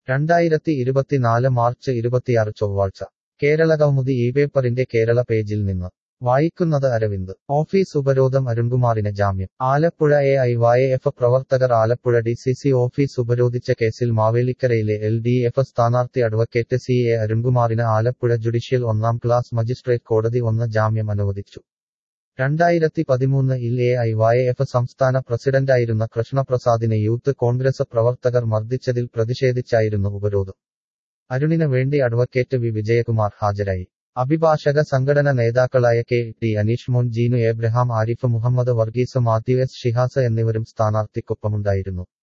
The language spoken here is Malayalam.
2024 മാർച്ച് 26 ചൊവ്വാഴ്ച കേരളകൗമുദി ഇപേപ്പറിന്റെ കേരള പേജിൽ നിന്ന് വായിക്കുന്നത് അരവിന്ദ് ഓഫീസ് ഉപരോധം അരുൺകുമാറിന് ജാമ്യം ആലപ്പുഴ എഐവൈഎഫ് പ്രവർത്തകർ ആലപ്പുഴ ഡിസിസി ഓഫീസ് ഉപരോധിച്ച കേസിൽ മാവേലിക്കരയിലെ എൽഡിഎഫ് സ്ഥാനാർത്ഥി അഡ്വക്കേറ്റ് സി എ അരുൺകുമാറിന് ആലപ്പുഴ ജുഡീഷ്യൽ ഒന്നാം ക്ലാസ് മജിസ്ട്രേറ്റ് കോടതി 1 ജാമ്യം അനുവദിച്ചു 2013-ൽ എഐവൈഎഫ് സംസ്ഥാന പ്രസിഡന്റായിരുന്ന കൃഷ്ണപ്രസാദിനെ യൂത്ത് കോൺഗ്രസ് പ്രവർത്തകർ മർദ്ദിച്ചതിൽ പ്രതിഷേധിച്ചായിരുന്നു ഉപരോധം അരുണിന് വേണ്ടി അഡ്വക്കേറ്റ് വി വിജയകുമാർ ഹാജരായി അഭിഭാഷക സംഘടന നേതാക്കളായ K T Aneesh Mon Jeenu Abraham Arif Muhammad Varghese Mathew S Shihas എന്നിവരും സ്ഥാനാർത്ഥിക്കൊപ്പമുണ്ടായിരുന്നു